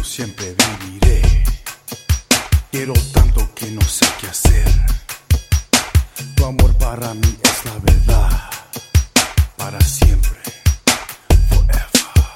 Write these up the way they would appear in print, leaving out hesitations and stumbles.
siempre viviré. Quiero tanto que no sé qué hacer. Tu amor para mí es la verdad, para siempre, forever.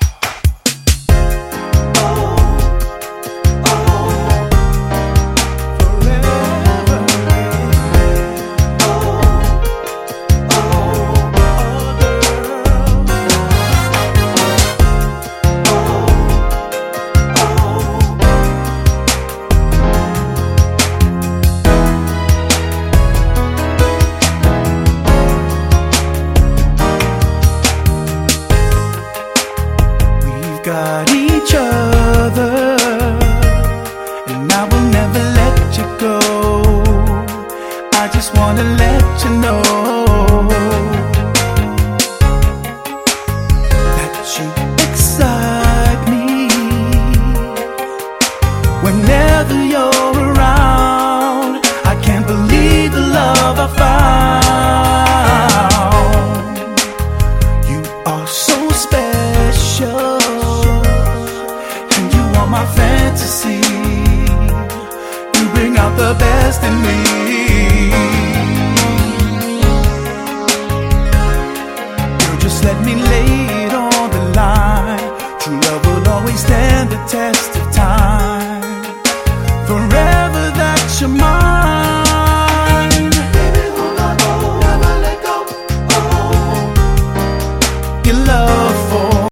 Got each other, and I will never let you go. I just wanna let you know that you excite me. Whenever you're around, I can't believe the love I found. You are so special, my fantasy. You bring out the best in me. Girl, just let me lay it on the line. True love will always stand the test of time. Forever that you're mine.